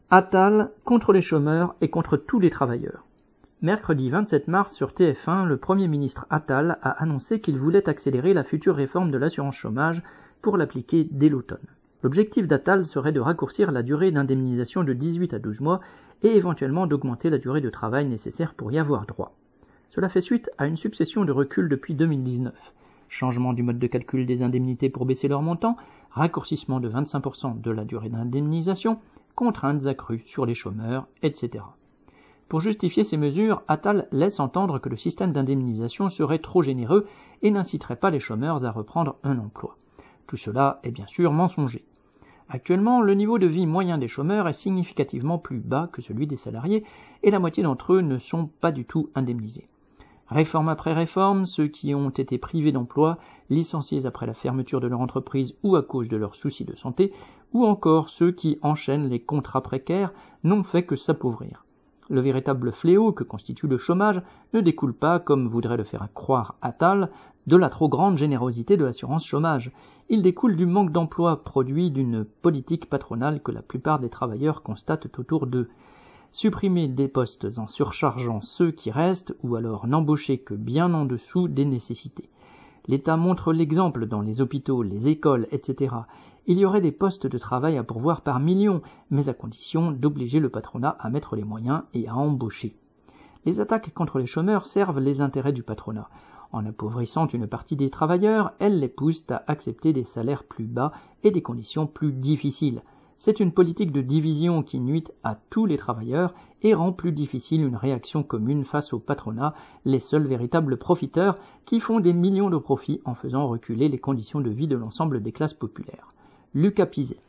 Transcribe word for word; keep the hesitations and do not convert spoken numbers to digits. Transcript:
Attal contre les chômeurs et contre tous les travailleurs. Mercredi vingt-sept mars sur T F un, le Premier ministre Attal a annoncé qu'il voulait accélérer la future réforme de l'assurance chômage pour l'appliquer dès l'automne. L'objectif d'Attal serait de raccourcir la durée d'indemnisation de dix-huit à douze mois et éventuellement d'augmenter la durée de travail nécessaire pour y avoir droit. Cela fait suite à une succession de reculs depuis deux mille dix-neuf. Changement du mode de calcul des indemnités pour baisser leur montant, raccourcissement de vingt-cinq pour cent de la durée d'indemnisation, contraintes accrues sur les chômeurs, et cetera. Pour justifier ces mesures, Attal laisse entendre que le système d'indemnisation serait trop généreux et n'inciterait pas les chômeurs à reprendre un emploi. Tout cela est bien sûr mensonger. Actuellement, le niveau de vie moyen des chômeurs est significativement plus bas que celui des salariés et la moitié d'entre eux ne sont pas du tout indemnisés. Réforme après réforme, ceux qui ont été privés d'emploi, licenciés après la fermeture de leur entreprise ou à cause de leurs soucis de santé, ou encore ceux qui enchaînent les contrats précaires, n'ont fait que s'appauvrir. Le véritable fléau que constitue le chômage ne découle pas, comme voudrait le faire croire Attal, de la trop grande générosité de l'assurance chômage. Il découle du manque d'emploi produit d'une politique patronale que la plupart des travailleurs constatent autour d'eux. Supprimer des postes en surchargeant ceux qui restent ou alors n'embaucher que bien en dessous des nécessités. L'État montre l'exemple dans les hôpitaux, les écoles, et cetera. Il y aurait des postes de travail à pourvoir par millions, mais à condition d'obliger le patronat à mettre les moyens et à embaucher. Les attaques contre les chômeurs servent les intérêts du patronat. En appauvrissant une partie des travailleurs, elles les poussent à accepter des salaires plus bas et des conditions plus difficiles. C'est une politique de division qui nuit à tous les travailleurs et rend plus difficile une réaction commune face au patronat, les seuls véritables profiteurs qui font des millions de profits en faisant reculer les conditions de vie de l'ensemble des classes populaires. Lucas Pizet.